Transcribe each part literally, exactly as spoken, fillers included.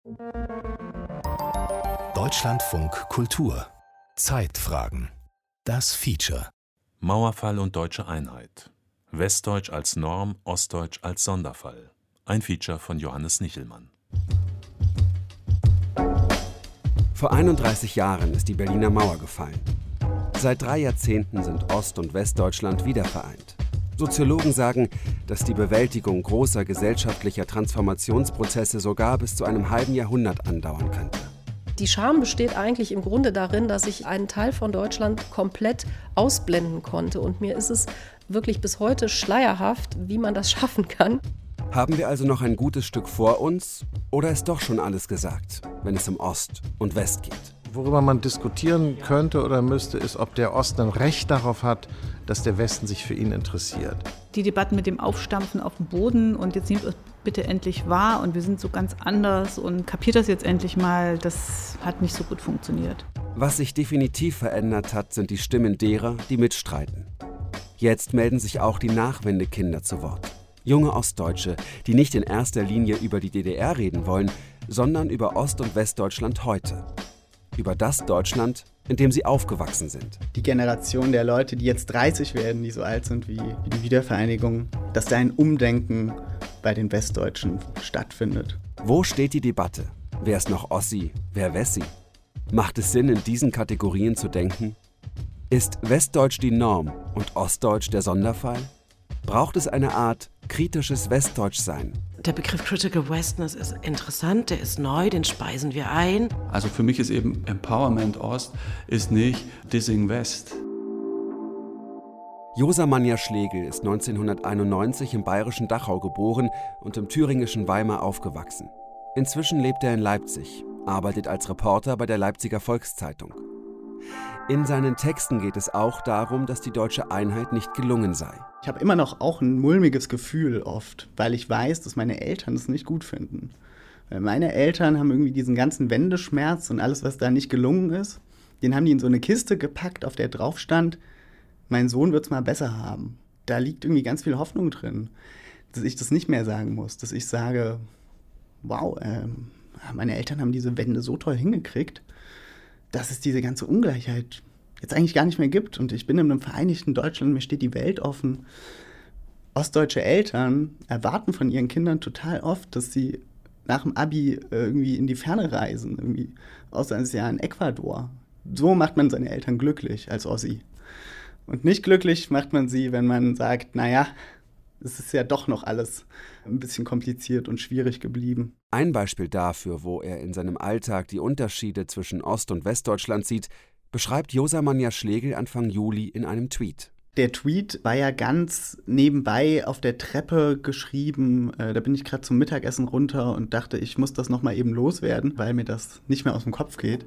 Deutschlandfunk Kultur. Zeitfragen. Das Feature. Mauerfall und deutsche Einheit. Westdeutsch als Norm, Ostdeutsch als Sonderfall. Ein Feature von Johannes Nichelmann. Vor einunddreißig Jahren ist die Berliner Mauer gefallen. Seit drei Jahrzehnten sind Ost- und Westdeutschland wiedervereint. Soziologen sagen, dass die Bewältigung großer gesellschaftlicher Transformationsprozesse sogar bis zu einem halben Jahrhundert andauern könnte. Die Scham besteht eigentlich im Grunde darin, dass ich einen Teil von Deutschland komplett ausblenden konnte. Und mir ist es wirklich bis heute schleierhaft, wie man das schaffen kann. Haben wir also noch ein gutes Stück vor uns oder ist doch schon alles gesagt, wenn es um Ost und West geht? Worüber man diskutieren könnte oder müsste, ist, ob der Osten ein Recht darauf hat, dass der Westen sich für ihn interessiert. Die Debatten mit dem Aufstampfen auf dem Boden und jetzt nehmt es bitte endlich wahr und wir sind so ganz anders und kapiert das jetzt endlich mal, das hat nicht so gut funktioniert. Was sich definitiv verändert hat, sind die Stimmen derer, die mitstreiten. Jetzt melden sich auch die Nachwendekinder zu Wort. Junge Ostdeutsche, die nicht in erster Linie über die D D R reden wollen, sondern über Ost- und Westdeutschland heute. Über das Deutschland, in dem sie aufgewachsen sind. Die Generation der Leute, die jetzt dreißig werden, die so alt sind wie, wie die Wiedervereinigung, dass da ein Umdenken bei den Westdeutschen stattfindet. Wo steht die Debatte? Wer ist noch Ossi, wer Wessi? Macht es Sinn, in diesen Kategorien zu denken? Ist Westdeutsch die Norm und Ostdeutsch der Sonderfall? Braucht es eine Art kritisches Westdeutschsein? Der Begriff Critical Westness ist interessant, der ist neu, den speisen wir ein. Also für mich ist eben Empowerment Ost, ist nicht Dissing West. Josa Manja-Schlegel ist neunzehnhunderteinundneunzig im bayerischen Dachau geboren und im thüringischen Weimar aufgewachsen. Inzwischen lebt er in Leipzig, arbeitet als Reporter bei der Leipziger Volkszeitung. In seinen Texten geht es auch darum, dass die deutsche Einheit nicht gelungen sei. Ich habe immer noch auch ein mulmiges Gefühl oft, weil ich weiß, dass meine Eltern es nicht gut finden. Weil meine Eltern haben irgendwie diesen ganzen Wendeschmerz und alles, was da nicht gelungen ist, den haben die in so eine Kiste gepackt, auf der drauf stand, mein Sohn wird's mal besser haben. Da liegt irgendwie ganz viel Hoffnung drin, dass ich das nicht mehr sagen muss, dass ich sage, wow, ähm, meine Eltern haben diese Wende so toll hingekriegt, dass es diese ganze Ungleichheit jetzt eigentlich gar nicht mehr gibt. Und ich bin in einem vereinigten Deutschland, mir steht die Welt offen. Ostdeutsche Eltern erwarten von ihren Kindern total oft, dass sie nach dem Abi irgendwie in die Ferne reisen, irgendwie Auslandsjahr in Ecuador. So macht man seine Eltern glücklich als Ossi. Und nicht glücklich macht man sie, wenn man sagt, naja, es ist ja doch noch alles ein bisschen kompliziert und schwierig geblieben. Ein Beispiel dafür, wo er in seinem Alltag die Unterschiede zwischen Ost- und Westdeutschland sieht, beschreibt Josa Manja-Schlegel Anfang Juli in einem Tweet. Der Tweet war ja ganz nebenbei auf der Treppe geschrieben. Äh, da bin ich gerade zum Mittagessen runter und dachte, ich muss das nochmal eben loswerden, weil mir das nicht mehr aus dem Kopf geht.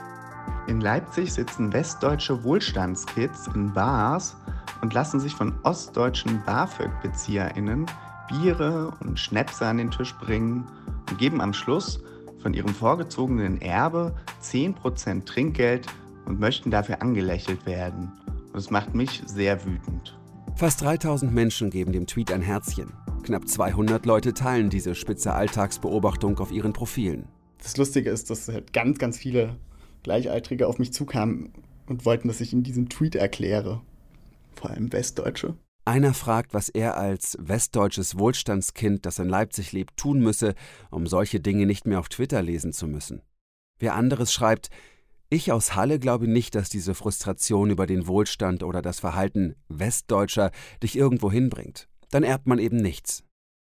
In Leipzig sitzen westdeutsche Wohlstandskids in Bars und lassen sich von ostdeutschen BAföG-BezieherInnen Biere und Schnäpse an den Tisch bringen und geben am Schluss von ihrem vorgezogenen Erbe zehn Prozent Trinkgeld und möchten dafür angelächelt werden. Und das macht mich sehr wütend. Fast dreitausend Menschen geben dem Tweet ein Herzchen. Knapp zweihundert Leute teilen diese spitze Alltagsbeobachtung auf ihren Profilen. Das Lustige ist, dass halt ganz, ganz viele Gleichaltrige auf mich zukamen und wollten, dass ich in diesem Tweet erkläre. Vor allem Westdeutsche. Einer fragt, was er als westdeutsches Wohlstandskind, das in Leipzig lebt, tun müsse, um solche Dinge nicht mehr auf Twitter lesen zu müssen. Wer anderes schreibt, ich aus Halle glaube nicht, dass diese Frustration über den Wohlstand oder das Verhalten Westdeutscher dich irgendwo hinbringt. Dann erbt man eben nichts.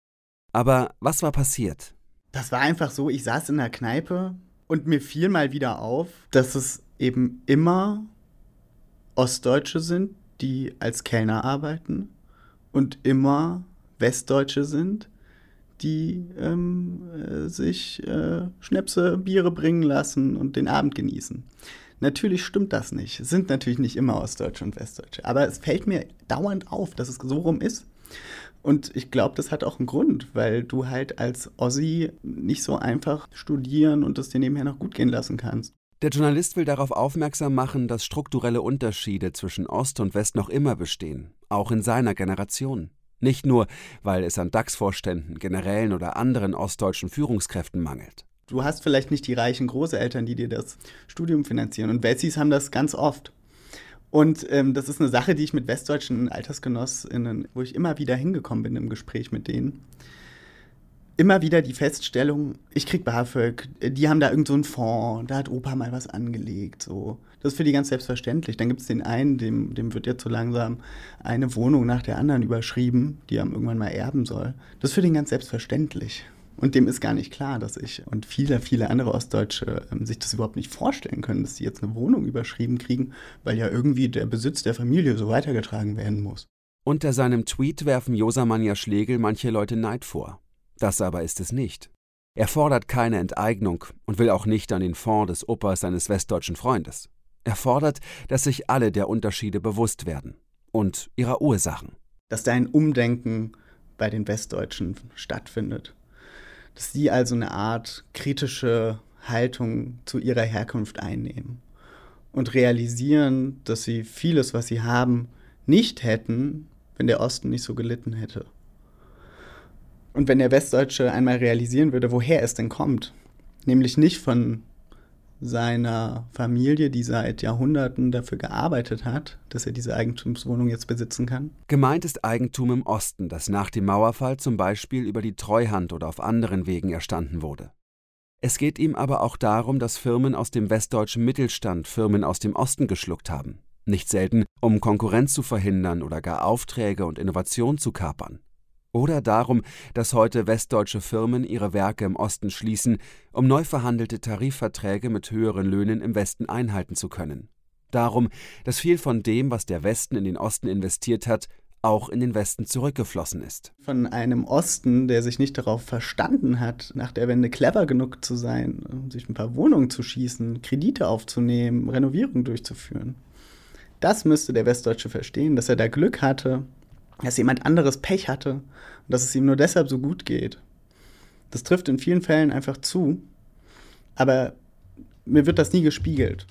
Aber was war passiert? Das war einfach so, ich saß in der Kneipe und mir fiel mal wieder auf, dass es eben immer Ostdeutsche sind, die als Kellner arbeiten und immer Westdeutsche sind, die ähm, äh, sich äh, Schnäpse, Biere bringen lassen und den Abend genießen. Natürlich stimmt das nicht. Es sind natürlich nicht immer Ostdeutsche und Westdeutsche. Aber es fällt mir dauernd auf, dass es so rum ist. Und ich glaube, das hat auch einen Grund, weil du halt als Ossi nicht so einfach studieren und das dir nebenher noch gut gehen lassen kannst. Der Journalist will darauf aufmerksam machen, dass strukturelle Unterschiede zwischen Ost und West noch immer bestehen, auch in seiner Generation. Nicht nur, weil es an DAX-Vorständen, Generälen oder anderen ostdeutschen Führungskräften mangelt. Du hast vielleicht nicht die reichen Großeltern, die dir das Studium finanzieren. Und Wessis haben das ganz oft. Und ähm, das ist eine Sache, die ich mit westdeutschen AltersgenossInnen, wo ich immer wieder hingekommen bin im Gespräch mit denen, immer wieder die Feststellung, ich krieg BAföG, die haben da irgend so einen Fonds, da hat Opa mal was angelegt. So. Das ist für die ganz selbstverständlich. Dann gibt es den einen, dem, dem wird jetzt so langsam eine Wohnung nach der anderen überschrieben, die er irgendwann mal erben soll. Das ist für den ganz selbstverständlich. Und dem ist gar nicht klar, dass ich und viele, viele andere Ostdeutsche ähm, sich das überhaupt nicht vorstellen können, dass sie jetzt eine Wohnung überschrieben kriegen, weil ja irgendwie der Besitz der Familie so weitergetragen werden muss. Unter seinem Tweet werfen Josamanja Schlegel manche Leute Neid vor. Das aber ist es nicht. Er fordert keine Enteignung und will auch nicht an den Fonds des Opas seines westdeutschen Freundes. Er fordert, dass sich alle der Unterschiede bewusst werden und ihrer Ursachen. Dass da ein Umdenken bei den Westdeutschen stattfindet. Dass sie also eine Art kritische Haltung zu ihrer Herkunft einnehmen und realisieren, dass sie vieles, was sie haben, nicht hätten, wenn der Osten nicht so gelitten hätte. Und wenn der Westdeutsche einmal realisieren würde, woher es denn kommt, nämlich nicht von seiner Familie, die seit Jahrhunderten dafür gearbeitet hat, dass er diese Eigentumswohnung jetzt besitzen kann. Gemeint ist Eigentum im Osten, das nach dem Mauerfall zum Beispiel über die Treuhand oder auf anderen Wegen erstanden wurde. Es geht ihm aber auch darum, dass Firmen aus dem westdeutschen Mittelstand Firmen aus dem Osten geschluckt haben. Nicht selten, um Konkurrenz zu verhindern oder gar Aufträge und Innovation zu kapern. Oder darum, dass heute westdeutsche Firmen ihre Werke im Osten schließen, um neu verhandelte Tarifverträge mit höheren Löhnen im Westen einhalten zu können. Darum, dass viel von dem, was der Westen in den Osten investiert hat, auch in den Westen zurückgeflossen ist. Von einem Osten, der sich nicht darauf verstanden hat, nach der Wende clever genug zu sein, um sich ein paar Wohnungen zu schießen, Kredite aufzunehmen, Renovierungen durchzuführen. Das müsste der Westdeutsche verstehen, dass er da Glück hatte, dass jemand anderes Pech hatte und dass es ihm nur deshalb so gut geht. Das trifft in vielen Fällen einfach zu, aber mir wird das nie gespiegelt.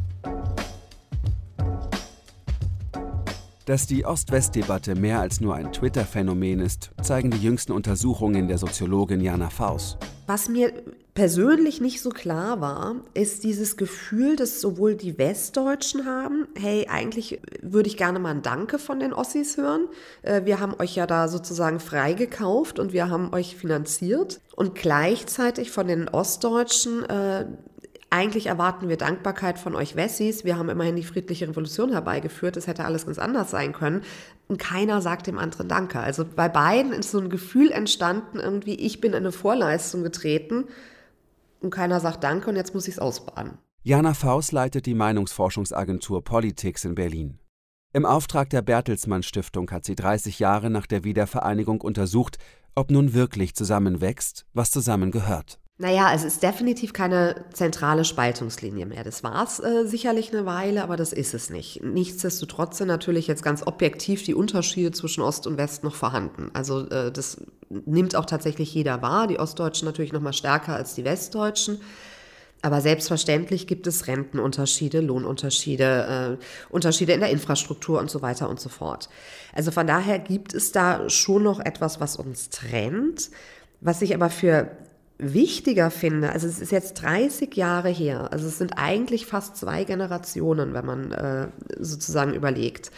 Dass die Ost-West-Debatte mehr als nur ein Twitter-Phänomen ist, zeigen die jüngsten Untersuchungen der Soziologin Jana Faus. Was mir persönlich nicht so klar war, ist dieses Gefühl, das sowohl die Westdeutschen haben, hey, eigentlich würde ich gerne mal ein Danke von den Ossis hören. Wir haben euch ja da sozusagen freigekauft und wir haben euch finanziert. Und gleichzeitig von den Ostdeutschen, äh, eigentlich erwarten wir Dankbarkeit von euch Wessis. Wir haben immerhin die friedliche Revolution herbeigeführt. Es hätte alles ganz anders sein können. Und keiner sagt dem anderen Danke. Also bei beiden ist so ein Gefühl entstanden, irgendwie, ich bin in eine Vorleistung getreten und keiner sagt Danke und jetzt muss ich es ausbaden. Jana Faus leitet die Meinungsforschungsagentur Politics in Berlin. Im Auftrag der Bertelsmann Stiftung hat sie dreißig Jahre nach der Wiedervereinigung untersucht, ob nun wirklich zusammenwächst, was zusammengehört. Naja, es ist definitiv keine zentrale Spaltungslinie mehr. Das war es äh, sicherlich eine Weile, aber das ist es nicht. Nichtsdestotrotz sind natürlich jetzt ganz objektiv die Unterschiede zwischen Ost und West noch vorhanden. Also äh, das nimmt auch tatsächlich jeder wahr. Die Ostdeutschen natürlich noch mal stärker als die Westdeutschen. Aber selbstverständlich gibt es Rentenunterschiede, Lohnunterschiede, äh, Unterschiede in der Infrastruktur und so weiter und so fort. Also von daher gibt es da schon noch etwas, was uns trennt, was ich aber für wichtiger finde. Also es ist jetzt dreißig Jahre her, also es sind eigentlich fast zwei Generationen, wenn man äh, sozusagen überlegt.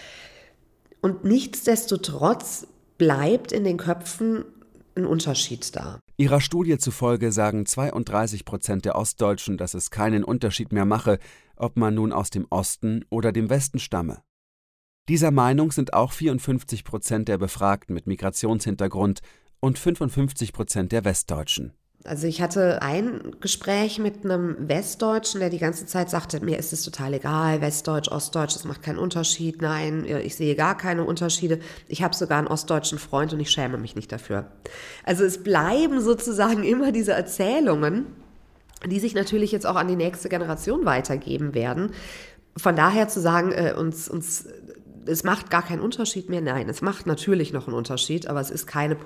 Und nichtsdestotrotz bleibt in den Köpfen ein Unterschied da. Ihrer Studie zufolge sagen zweiunddreißig Prozent der Ostdeutschen, dass es keinen Unterschied mehr mache, ob man nun aus dem Osten oder dem Westen stamme. Dieser Meinung sind auch vierundfünfzig Prozent der Befragten mit Migrationshintergrund und fünfundfünfzig Prozent der Westdeutschen. Also ich hatte ein Gespräch mit einem Westdeutschen, der die ganze Zeit sagte, mir ist es total egal, Westdeutsch, Ostdeutsch, das macht keinen Unterschied. Nein, ich sehe gar keine Unterschiede. Ich habe sogar einen ostdeutschen Freund und ich schäme mich nicht dafür. Also es bleiben sozusagen immer diese Erzählungen, die sich natürlich jetzt auch an die nächste Generation weitergeben werden. Von daher zu sagen, äh, uns, uns es macht gar keinen Unterschied mehr. Nein, es macht natürlich noch einen Unterschied, aber es ist keine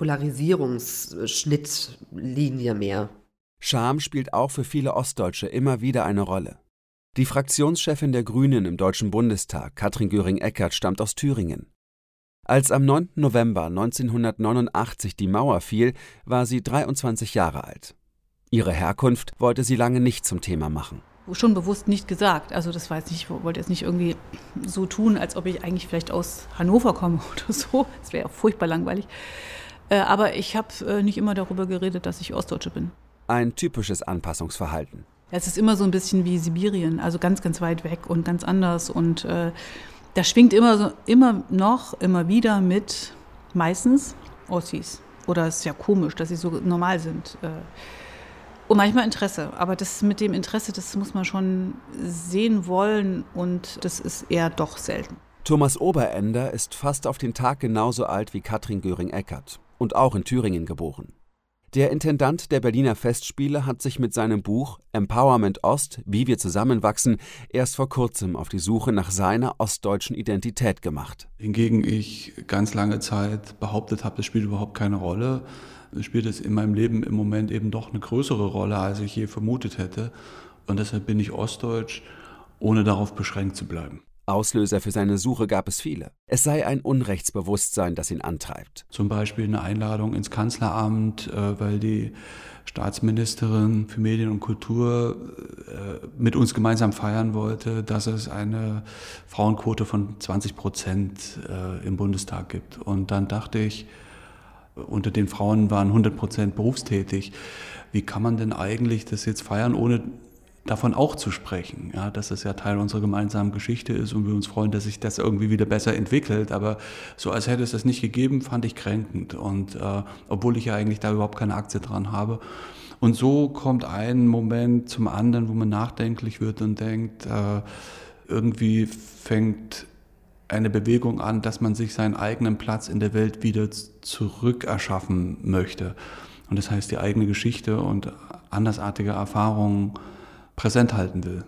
Polarisierungsschnittlinie mehr. Scham spielt auch für viele Ostdeutsche immer wieder eine Rolle. Die Fraktionschefin der Grünen im Deutschen Bundestag, Katrin Göring-Eckardt, stammt aus Thüringen. Als am neunten November neunzehnhundertneunundachtzig die Mauer fiel, war sie dreiundzwanzig Jahre alt. Ihre Herkunft wollte sie lange nicht zum Thema machen. Schon bewusst nicht gesagt. Also das war jetzt nicht, ich wollte jetzt nicht irgendwie so tun, als ob ich eigentlich vielleicht aus Hannover komme oder so. Das wäre ja furchtbar langweilig. Aber ich habe nicht immer darüber geredet, dass ich Ostdeutsche bin. Ein typisches Anpassungsverhalten. Es ist immer so ein bisschen wie Sibirien, also ganz, ganz weit weg und ganz anders. Und äh, da schwingt immer, so, immer noch, immer wieder mit meistens Ossis. Oder es ist ja komisch, dass sie so normal sind. Äh, Und manchmal Interesse, aber das mit dem Interesse, das muss man schon sehen wollen und das ist eher doch selten. Thomas Oberender ist fast auf den Tag genauso alt wie Katrin Göring-Eckardt und auch in Thüringen geboren. Der Intendant der Berliner Festspiele hat sich mit seinem Buch Empowerment Ost, wie wir zusammenwachsen, erst vor kurzem auf die Suche nach seiner ostdeutschen Identität gemacht. Hingegen ich ganz lange Zeit behauptet habe, das spielt überhaupt keine Rolle, spielt es in meinem Leben im Moment eben doch eine größere Rolle, als ich je vermutet hätte. Und deshalb bin ich ostdeutsch, ohne darauf beschränkt zu bleiben. Auslöser für seine Suche gab es viele. Es sei ein Unrechtsbewusstsein, das ihn antreibt. Zum Beispiel eine Einladung ins Kanzleramt, weil die Staatsministerin für Medien und Kultur mit uns gemeinsam feiern wollte, dass es eine Frauenquote von zwanzig Prozent im Bundestag gibt. Und dann dachte ich, unter den Frauen waren hundert Prozent berufstätig. Wie kann man denn eigentlich das jetzt feiern, ohne davon auch zu sprechen, ja, dass es ja Teil unserer gemeinsamen Geschichte ist und wir uns freuen, dass sich das irgendwie wieder besser entwickelt. Aber so als hätte es das nicht gegeben, fand ich kränkend. Und äh, obwohl ich ja eigentlich da überhaupt keine Aktie dran habe. Und so kommt ein Moment zum anderen, wo man nachdenklich wird und denkt, äh, irgendwie fängt eine Bewegung an, dass man sich seinen eigenen Platz in der Welt wieder zurückerschaffen möchte. Und das heißt, die eigene Geschichte und andersartige Erfahrungen präsent halten will.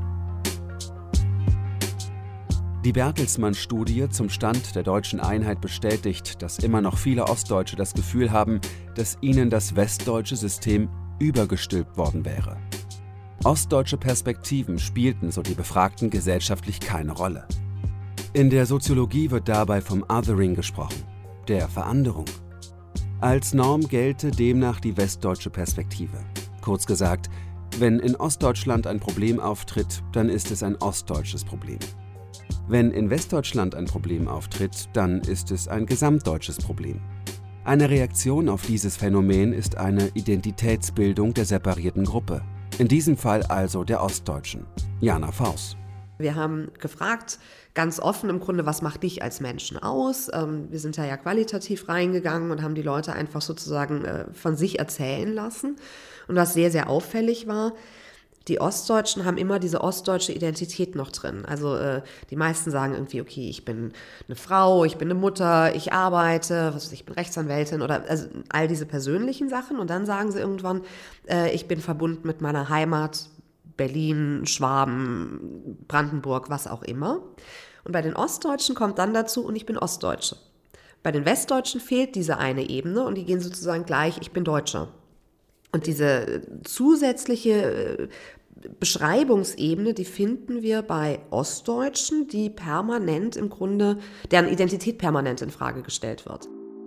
Die Bertelsmann-Studie zum Stand der deutschen Einheit bestätigt, dass immer noch viele Ostdeutsche das Gefühl haben, dass ihnen das westdeutsche System übergestülpt worden wäre. Ostdeutsche Perspektiven spielten, so die Befragten, gesellschaftlich keine Rolle. In der Soziologie wird dabei vom Othering gesprochen, der Veranderung. Als Norm gelte demnach die westdeutsche Perspektive. Kurz gesagt, wenn in Ostdeutschland ein Problem auftritt, dann ist es ein ostdeutsches Problem. Wenn in Westdeutschland ein Problem auftritt, dann ist es ein gesamtdeutsches Problem. Eine Reaktion auf dieses Phänomen ist eine Identitätsbildung der separierten Gruppe. In diesem Fall also der Ostdeutschen. Jana Faus. Wir haben gefragt, ganz offen im Grunde, was macht dich als Menschen aus? Ähm, wir sind da ja qualitativ reingegangen und haben die Leute einfach sozusagen äh, von sich erzählen lassen. Und was sehr, sehr auffällig war, die Ostdeutschen haben immer diese ostdeutsche Identität noch drin. Also äh, die meisten sagen irgendwie, okay, ich bin eine Frau, ich bin eine Mutter, ich arbeite, was weiß ich, ich bin Rechtsanwältin oder also all diese persönlichen Sachen. Und dann sagen sie irgendwann, äh, ich bin verbunden mit meiner Heimat, Berlin, Schwaben, Brandenburg, was auch immer. Und bei den Ostdeutschen kommt dann dazu, und ich bin Ostdeutsche. Bei den Westdeutschen fehlt diese eine Ebene und die gehen sozusagen gleich, ich bin Deutscher. Und diese zusätzliche Beschreibungsebene, die finden wir bei Ostdeutschen, die permanent im Grunde, deren Identität permanent in Frage gestellt wird.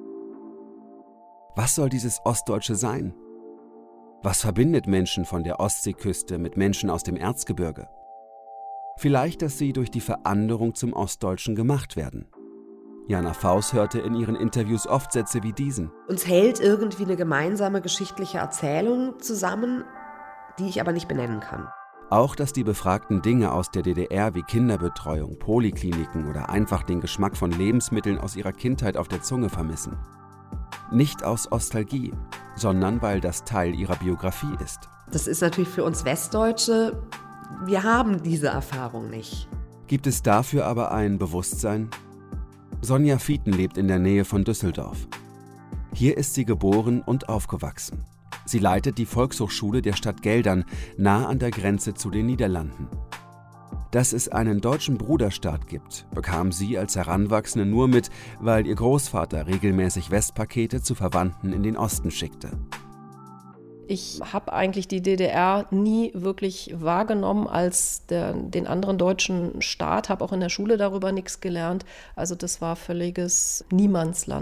Was soll dieses Ostdeutsche sein? Was verbindet Menschen von der Ostseeküste mit Menschen aus dem Erzgebirge? Vielleicht, dass sie durch die Veranderung zum Ostdeutschen gemacht werden. Jana Faus hörte in ihren Interviews oft Sätze wie diesen. Uns hält irgendwie eine gemeinsame geschichtliche Erzählung zusammen, die ich aber nicht benennen kann. Auch, dass die Befragten Dinge aus der D D R wie Kinderbetreuung, Polikliniken oder einfach den Geschmack von Lebensmitteln aus ihrer Kindheit auf der Zunge vermissen. Nicht aus Nostalgie, sondern weil das Teil ihrer Biografie ist. Das ist natürlich für uns Westdeutsche, wir haben diese Erfahrung nicht. Gibt es dafür aber ein Bewusstsein? Sonja Fieten lebt in der Nähe von Düsseldorf. Hier ist sie geboren und aufgewachsen. Sie leitet die Volkshochschule der Stadt Geldern, nah an der Grenze zu den Niederlanden. Dass es einen deutschen Bruderstaat gibt, bekam sie als Heranwachsende nur mit, weil ihr Großvater regelmäßig Westpakete zu Verwandten in den Osten schickte. Ich habe eigentlich die D D R nie wirklich wahrgenommen als der, den anderen deutschen Staat, habe auch in der Schule darüber nichts gelernt. Also das war völliges Niemandsland.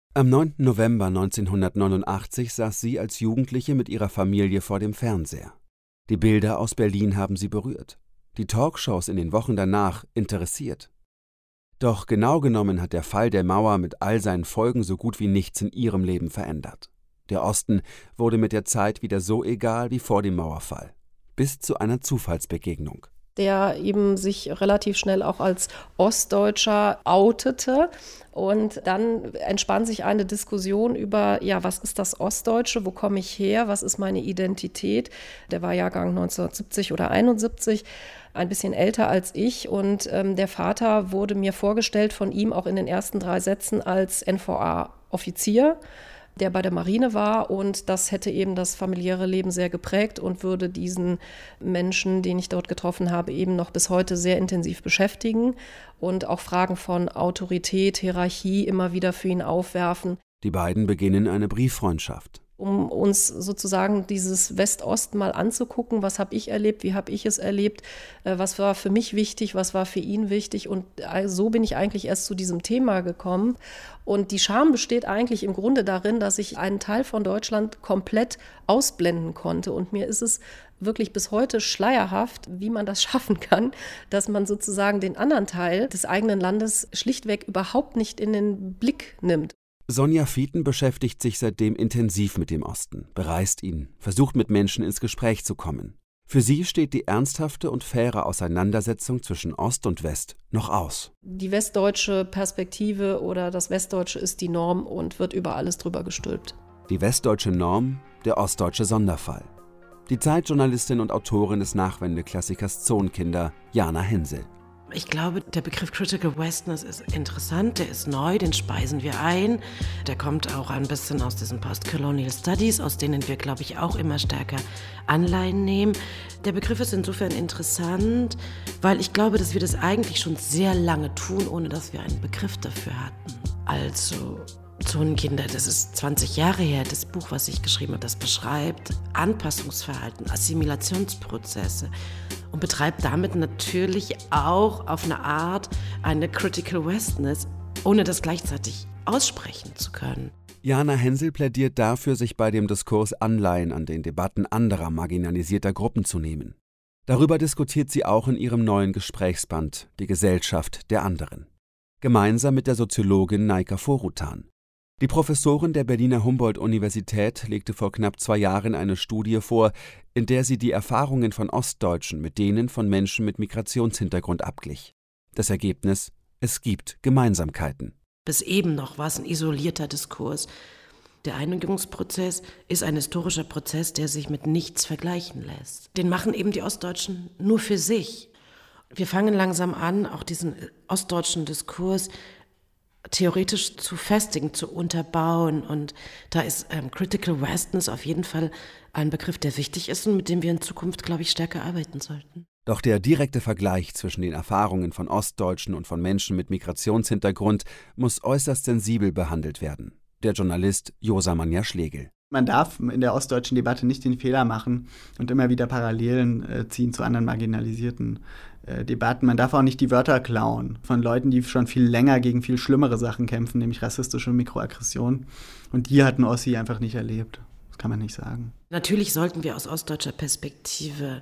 Am neunten November neunzehnhundertneunundachtzig saß sie als Jugendliche mit ihrer Familie vor dem Fernseher. Die Bilder aus Berlin haben sie berührt, die Talkshows in den Wochen danach interessiert. Doch genau genommen hat der Fall der Mauer mit all seinen Folgen so gut wie nichts in ihrem Leben verändert. Der Osten wurde mit der Zeit wieder so egal wie vor dem Mauerfall, bis zu einer Zufallsbegegnung. Der eben sich relativ schnell auch als Ostdeutscher outete. Und dann entspann sich eine Diskussion über, ja, was ist das Ostdeutsche, wo komme ich her, was ist meine Identität? Der war Jahrgang neunzehnhundertsiebzig oder einundsiebzig, ein bisschen älter als ich. Und ähm, der Vater wurde mir vorgestellt von ihm auch in den ersten drei Sätzen als N V A-Offizier, der bei der Marine war, und das hätte eben das familiäre Leben sehr geprägt und würde diesen Menschen, den ich dort getroffen habe, eben noch bis heute sehr intensiv beschäftigen und auch Fragen von Autorität, Hierarchie immer wieder für ihn aufwerfen. Die beiden beginnen eine Brieffreundschaft. Um uns sozusagen dieses West-Ost mal anzugucken, was habe ich erlebt, wie habe ich es erlebt, was war für mich wichtig, was war für ihn wichtig, und so bin ich eigentlich erst zu diesem Thema gekommen. Und die Scham besteht eigentlich im Grunde darin, dass ich einen Teil von Deutschland komplett ausblenden konnte, und mir ist es wirklich bis heute schleierhaft, wie man das schaffen kann, dass man sozusagen den anderen Teil des eigenen Landes schlichtweg überhaupt nicht in den Blick nimmt. Sonja Vieten beschäftigt sich seitdem intensiv mit dem Osten, bereist ihn, versucht mit Menschen ins Gespräch zu kommen. Für sie steht die ernsthafte und faire Auseinandersetzung zwischen Ost und West noch aus. Die westdeutsche Perspektive oder das Westdeutsche ist die Norm und wird über alles drüber gestülpt. Die westdeutsche Norm, der ostdeutsche Sonderfall. Die Zeitjournalistin und Autorin des Nachwendeklassikers Zonkinder, Jana Hensel. Ich glaube, der Begriff Critical Westerness ist interessant, der ist neu, den speisen wir ein. Der kommt auch ein bisschen aus diesen Postcolonial Studies, aus denen wir, glaube ich, auch immer stärker Anleihen nehmen. Der Begriff ist insofern interessant, weil ich glaube, dass wir das eigentlich schon sehr lange tun, ohne dass wir einen Begriff dafür hatten. Also Zonkinder, das ist zwanzig Jahre her, das Buch, was ich geschrieben habe, das beschreibt Anpassungsverhalten, Assimilationsprozesse und betreibt damit natürlich auch auf eine Art eine Critical Westerness, ohne das gleichzeitig aussprechen zu können. Jana Hensel plädiert dafür, sich bei dem Diskurs Anleihen an den Debatten anderer marginalisierter Gruppen zu nehmen. Darüber diskutiert sie auch in ihrem neuen Gesprächsband Die Gesellschaft der anderen. Gemeinsam mit der Soziologin Naika Forutan. Die Professorin der Berliner Humboldt-Universität legte vor knapp zwei Jahren eine Studie vor, in der sie die Erfahrungen von Ostdeutschen mit denen von Menschen mit Migrationshintergrund abglich. Das Ergebnis: Es gibt Gemeinsamkeiten. Bis eben noch war es ein isolierter Diskurs. Der Einigungsprozess ist ein historischer Prozess, der sich mit nichts vergleichen lässt. Den machen eben die Ostdeutschen nur für sich. Wir fangen langsam an, auch diesen ostdeutschen Diskurs theoretisch zu festigen, zu unterbauen. Und da ist ähm, Critical Westerness auf jeden Fall ein Begriff, der wichtig ist und mit dem wir in Zukunft, glaube ich, stärker arbeiten sollten. Doch der direkte Vergleich zwischen den Erfahrungen von Ostdeutschen und von Menschen mit Migrationshintergrund muss äußerst sensibel behandelt werden. Der Journalist Josa Manja-Schlegel. Man darf in der ostdeutschen Debatte nicht den Fehler machen und immer wieder Parallelen äh, ziehen zu anderen marginalisierten äh, Debatten. Man darf auch nicht die Wörter klauen von Leuten, die schon viel länger gegen viel schlimmere Sachen kämpfen, nämlich rassistische Mikroaggression. Und die hatten Ossi einfach nicht erlebt. Das kann man nicht sagen. Natürlich sollten wir aus ostdeutscher Perspektive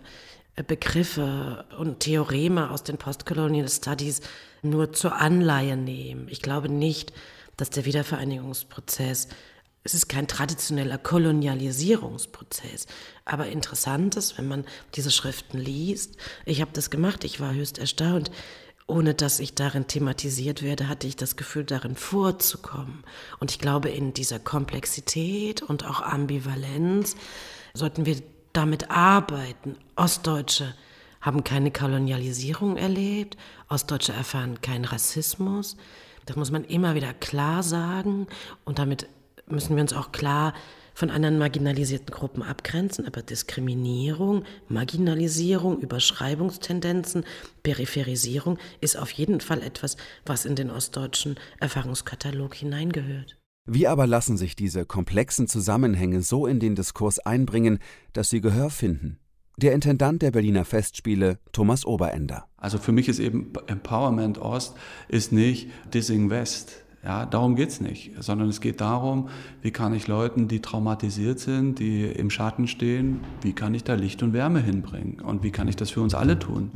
Begriffe und Theoreme aus den Postcolonial Studies nur zur Anleihe nehmen. Ich glaube nicht, dass der Wiedervereinigungsprozess, es ist kein traditioneller Kolonialisierungsprozess, aber interessant ist, wenn man diese Schriften liest. Ich habe das gemacht, ich war höchst erstaunt. Ohne dass ich darin thematisiert werde, hatte ich das Gefühl, darin vorzukommen. Und ich glaube, in dieser Komplexität und auch Ambivalenz sollten wir damit arbeiten. Ostdeutsche haben keine Kolonialisierung erlebt, Ostdeutsche erfahren keinen Rassismus. Das muss man immer wieder klar sagen und damit müssen wir uns auch klar von anderen marginalisierten Gruppen abgrenzen. Aber Diskriminierung, Marginalisierung, Überschreibungstendenzen, Peripherisierung ist auf jeden Fall etwas, was in den ostdeutschen Erfahrungskatalog hineingehört. Wie aber lassen sich diese komplexen Zusammenhänge so in den Diskurs einbringen, dass sie Gehör finden? Der Intendant der Berliner Festspiele, Thomas Oberender. Also für mich ist eben Empowerment Ost ist nicht Dissing West. Ja, darum geht es nicht, sondern es geht darum, wie kann ich Leuten, die traumatisiert sind, die im Schatten stehen, wie kann ich da Licht und Wärme hinbringen und wie kann ich das für uns alle tun?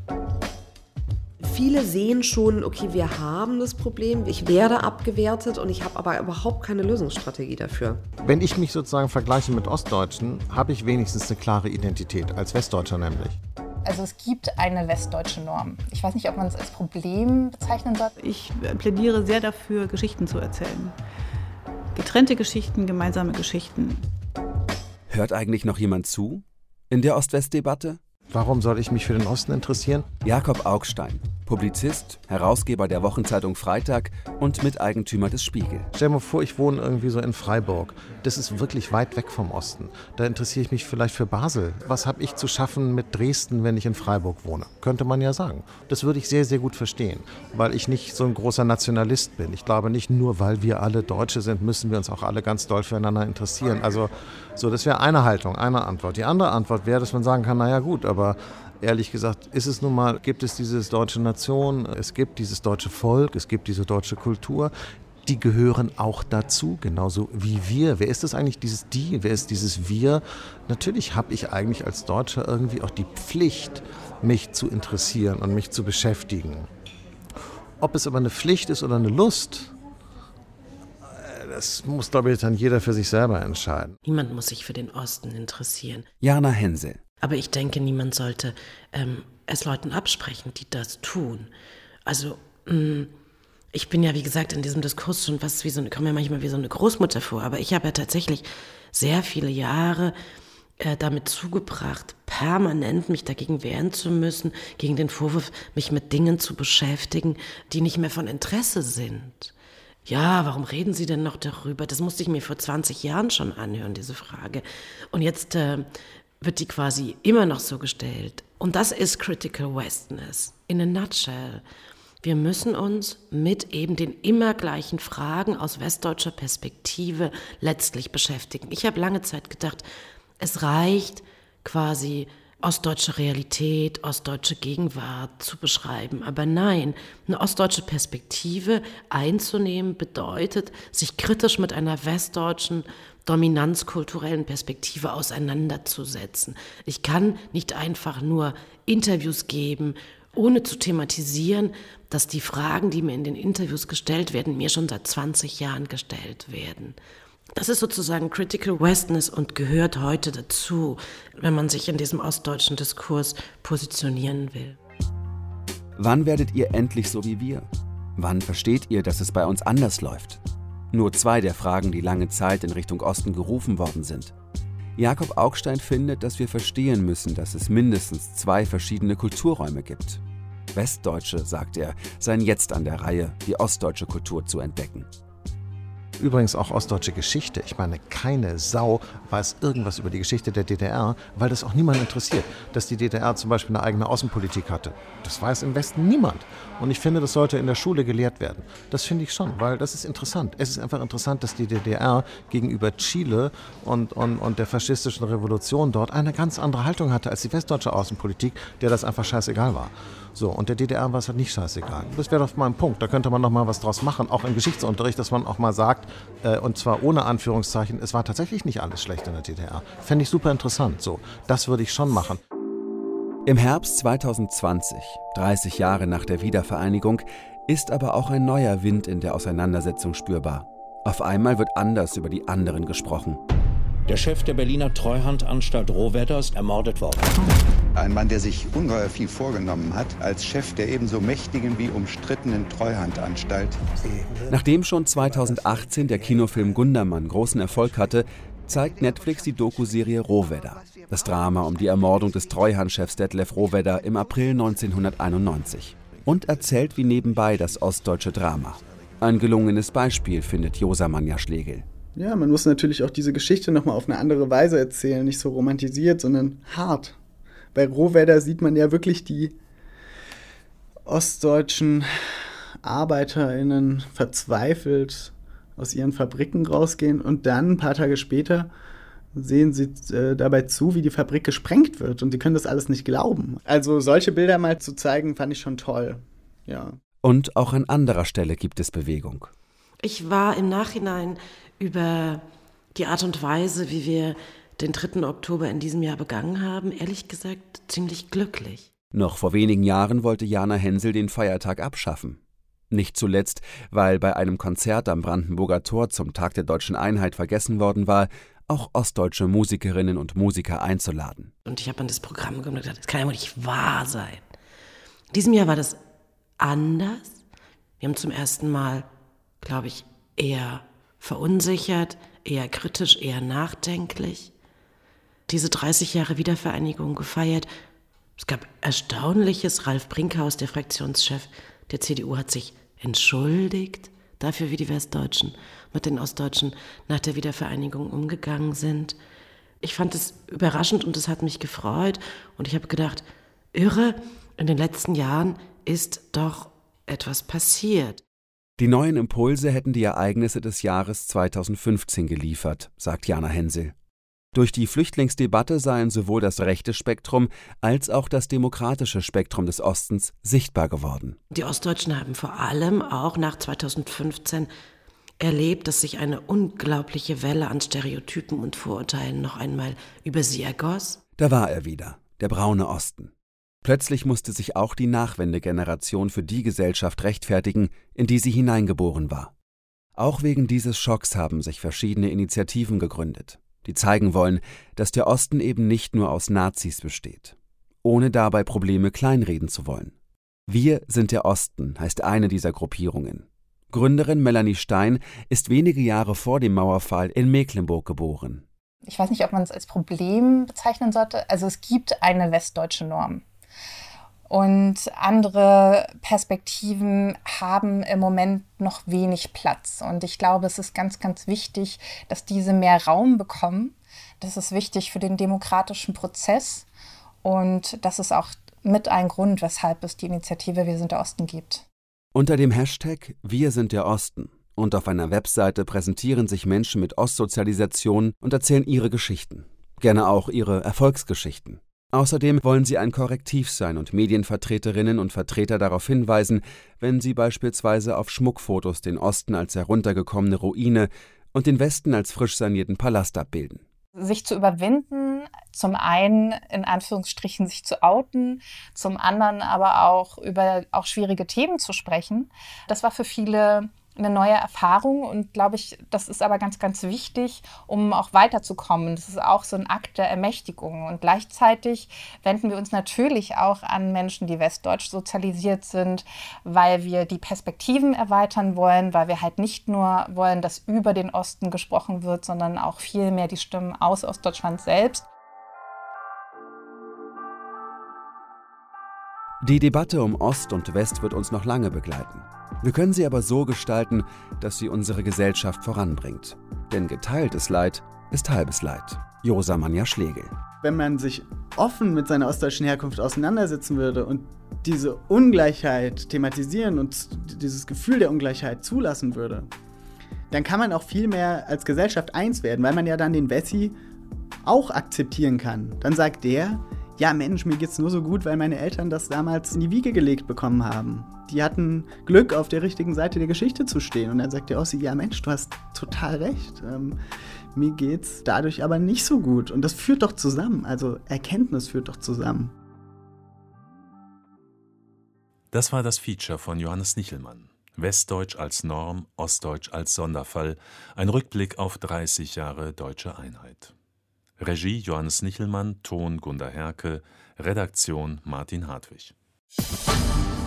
Viele sehen schon, okay, wir haben das Problem, ich werde abgewertet und ich habe aber überhaupt keine Lösungsstrategie dafür. Wenn ich mich sozusagen vergleiche mit Ostdeutschen, habe ich wenigstens eine klare Identität, als Westdeutscher nämlich. Also es gibt eine westdeutsche Norm. Ich weiß nicht, ob man es als Problem bezeichnen soll. Ich plädiere sehr dafür, Geschichten zu erzählen. Getrennte Geschichten, gemeinsame Geschichten. Hört eigentlich noch jemand zu in der Ost-West-Debatte? Warum soll ich mich für den Osten interessieren? Jakob Augstein, Publizist, Herausgeber der Wochenzeitung Freitag und Miteigentümer des Spiegel. Stell dir mal vor, ich wohne irgendwie so in Freiburg. Das ist wirklich weit weg vom Osten. Da interessiere ich mich vielleicht für Basel. Was habe ich zu schaffen mit Dresden, wenn ich in Freiburg wohne? Könnte man ja sagen. Das würde ich sehr, sehr gut verstehen, weil ich nicht so ein großer Nationalist bin. Ich glaube nicht, nur weil wir alle Deutsche sind, müssen wir uns auch alle ganz doll füreinander interessieren. Also so, das wäre eine Haltung, eine Antwort. Die andere Antwort wäre, dass man sagen kann, naja gut, aber ehrlich gesagt, ist es nun mal, gibt es diese deutsche Nation, es gibt dieses deutsche Volk, es gibt diese deutsche Kultur, die gehören auch dazu, genauso wie wir. Wer ist das eigentlich, dieses Die, wer ist dieses Wir? Natürlich habe ich eigentlich als Deutscher irgendwie auch die Pflicht, mich zu interessieren und mich zu beschäftigen. Ob es aber eine Pflicht ist oder eine Lust, das muss, glaube ich, dann jeder für sich selber entscheiden. Niemand muss sich für den Osten interessieren. Jana Hensel. Aber ich denke, niemand sollte ähm, es Leuten absprechen, die das tun. Also, mh, ich bin ja, wie gesagt, in diesem Diskurs schon was wie so eine, komme mir manchmal wie so eine Großmutter vor, aber ich habe ja tatsächlich sehr viele Jahre äh, damit zugebracht, permanent mich dagegen wehren zu müssen, gegen den Vorwurf, mich mit Dingen zu beschäftigen, die nicht mehr von Interesse sind. Ja, warum reden Sie denn noch darüber? Das musste ich mir vor zwanzig Jahren schon anhören, diese Frage. Und jetzt äh, wird die quasi immer noch so gestellt. Und das ist Critical Westness in a nutshell. Wir müssen uns mit eben den immer gleichen Fragen aus westdeutscher Perspektive letztlich beschäftigen. Ich habe lange Zeit gedacht, es reicht quasi ostdeutsche Realität, ostdeutsche Gegenwart zu beschreiben. Aber nein, eine ostdeutsche Perspektive einzunehmen bedeutet, sich kritisch mit einer westdeutschen dominanzkulturellen Perspektive auseinanderzusetzen. Ich kann nicht einfach nur Interviews geben, ohne zu thematisieren, dass die Fragen, die mir in den Interviews gestellt werden, mir schon seit zwanzig Jahren gestellt werden. Das ist sozusagen Critical Westness und gehört heute dazu, wenn man sich in diesem ostdeutschen Diskurs positionieren will. Wann werdet ihr endlich so wie wir? Wann versteht ihr, dass es bei uns anders läuft? Nur zwei der Fragen, die lange Zeit in Richtung Osten gerufen worden sind. Jakob Augstein findet, dass wir verstehen müssen, dass es mindestens zwei verschiedene Kulturräume gibt. Westdeutsche, sagt er, seien jetzt an der Reihe, die ostdeutsche Kultur zu entdecken. Übrigens auch ostdeutsche Geschichte. Ich meine, keine Sau weiß irgendwas über die Geschichte der D D R, weil das auch niemand interessiert. Dass die D D R zum Beispiel eine eigene Außenpolitik hatte, das weiß im Westen niemand. Und ich finde, das sollte in der Schule gelehrt werden. Das finde ich schon, weil das ist interessant. Es ist einfach interessant, dass die D D R gegenüber Chile und, und, und der faschistischen Revolution dort eine ganz andere Haltung hatte als die westdeutsche Außenpolitik, der das einfach scheißegal war. So, und der D D R war es halt nicht scheißegal. Das wäre doch mal ein Punkt. Da könnte man noch mal was draus machen, auch im Geschichtsunterricht, dass man auch mal sagt, äh, und zwar ohne Anführungszeichen, es war tatsächlich nicht alles schlecht in der D D R. Fände ich super interessant. So, das würde ich schon machen. Im Herbst zweitausendzwanzig, dreißig Jahre nach der Wiedervereinigung, ist aber auch ein neuer Wind in der Auseinandersetzung spürbar. Auf einmal wird anders über die anderen gesprochen. Der Chef der Berliner Treuhandanstalt Rohwedder ist ermordet worden. Ein Mann, der sich ungeheuer viel vorgenommen hat, als Chef der ebenso mächtigen wie umstrittenen Treuhandanstalt. Nachdem schon zweitausendachtzehn der Kinofilm Gundermann großen Erfolg hatte, zeigt Netflix die Doku-Serie Rohwedder. Das Drama um die Ermordung des Treuhandchefs Detlef Rohwedder im April neunzehnhunderteinundneunzig. Und erzählt wie nebenbei das ostdeutsche Drama. Ein gelungenes Beispiel, findet Josa Manja-Schlegel. Ja, man muss natürlich auch diese Geschichte nochmal auf eine andere Weise erzählen, nicht so romantisiert, sondern hart. Bei Rohwedder sieht man ja wirklich die ostdeutschen ArbeiterInnen verzweifelt aus ihren Fabriken rausgehen und dann ein paar Tage später sehen sie äh, dabei zu, wie die Fabrik gesprengt wird und sie können das alles nicht glauben. Also solche Bilder mal zu zeigen, fand ich schon toll, ja. Und auch an anderer Stelle gibt es Bewegung. Ich war im Nachhinein über die Art und Weise, wie wir den dritten Oktober in diesem Jahr begangen haben, ehrlich gesagt ziemlich glücklich. Noch vor wenigen Jahren wollte Jana Hensel den Feiertag abschaffen. Nicht zuletzt, weil bei einem Konzert am Brandenburger Tor zum Tag der Deutschen Einheit vergessen worden war, auch ostdeutsche Musikerinnen und Musiker einzuladen. Und ich habe an das Programm gekommen und gedacht, das kann ja wohl nicht wahr sein. In diesem Jahr war das anders. Wir haben zum ersten Mal, glaube ich, eher verunsichert, eher kritisch, eher nachdenklich diese dreißig Jahre Wiedervereinigung gefeiert. Es gab Erstaunliches. Ralf Brinkhaus, der Fraktionschef der C D U, hat sich entschuldigt dafür, wie die Westdeutschen mit den Ostdeutschen nach der Wiedervereinigung umgegangen sind. Ich fand es überraschend und es hat mich gefreut. Und ich habe gedacht, irre, in den letzten Jahren ist doch etwas passiert. Die neuen Impulse hätten die Ereignisse des Jahres zweitausendfünfzehn geliefert, sagt Jana Hensel. Durch die Flüchtlingsdebatte seien sowohl das rechte Spektrum als auch das demokratische Spektrum des Ostens sichtbar geworden. Die Ostdeutschen haben vor allem auch nach zweitausendfünfzehn erlebt, dass sich eine unglaubliche Welle an Stereotypen und Vorurteilen noch einmal über sie ergoss. Da war er wieder, der braune Osten. Plötzlich musste sich auch die Nachwendegeneration für die Gesellschaft rechtfertigen, in die sie hineingeboren war. Auch wegen dieses Schocks haben sich verschiedene Initiativen gegründet, die zeigen wollen, dass der Osten eben nicht nur aus Nazis besteht, ohne dabei Probleme kleinreden zu wollen. Wir sind der Osten heißt eine dieser Gruppierungen. Gründerin Melanie Stein ist wenige Jahre vor dem Mauerfall in Mecklenburg geboren. Ich weiß nicht, ob man es als Problem bezeichnen sollte. Also es gibt eine westdeutsche Norm. Und andere Perspektiven haben im Moment noch wenig Platz. Und ich glaube, es ist ganz, ganz wichtig, dass diese mehr Raum bekommen. Das ist wichtig für den demokratischen Prozess. Und das ist auch mit ein Grund, weshalb es die Initiative Wir sind der Osten gibt. Unter dem Hashtag Wir sind der Osten und auf einer Webseite präsentieren sich Menschen mit Ostsozialisation und erzählen ihre Geschichten. Gerne auch ihre Erfolgsgeschichten. Außerdem wollen sie ein Korrektiv sein und Medienvertreterinnen und Vertreter darauf hinweisen, wenn sie beispielsweise auf Schmuckfotos den Osten als heruntergekommene Ruine und den Westen als frisch sanierten Palast abbilden. Sich zu überwinden, zum einen in Anführungsstrichen sich zu outen, zum anderen aber auch über auch schwierige Themen zu sprechen, das war für viele eine neue Erfahrung und glaube ich, das ist aber ganz, ganz wichtig, um auch weiterzukommen. Das ist auch so ein Akt der Ermächtigung und gleichzeitig wenden wir uns natürlich auch an Menschen, die westdeutsch sozialisiert sind, weil wir die Perspektiven erweitern wollen, weil wir halt nicht nur wollen, dass über den Osten gesprochen wird, sondern auch viel mehr die Stimmen aus Ostdeutschland selbst. Die Debatte um Ost und West wird uns noch lange begleiten. Wir können sie aber so gestalten, dass sie unsere Gesellschaft voranbringt. Denn geteiltes Leid ist halbes Leid. Josa Manja-Schlegel. Wenn man sich offen mit seiner ostdeutschen Herkunft auseinandersetzen würde und diese Ungleichheit thematisieren und dieses Gefühl der Ungleichheit zulassen würde, dann kann man auch viel mehr als Gesellschaft eins werden, weil man ja dann den Wessi auch akzeptieren kann. Dann sagt der, ja Mensch, mir geht's nur so gut, weil meine Eltern das damals in die Wiege gelegt bekommen haben. Die hatten Glück, auf der richtigen Seite der Geschichte zu stehen. Und dann sagt der Ossi, ja Mensch, du hast total recht. Ähm, mir geht's dadurch aber nicht so gut. Und das führt doch zusammen. Also Erkenntnis führt doch zusammen. Das war das Feature von Johannes Nichelmann. Westdeutsch als Norm, Ostdeutsch als Sonderfall. Ein Rückblick auf dreißig Jahre deutsche Einheit. Regie Johannes Nichelmann, Ton Gunda Herke, Redaktion Martin Hartwig.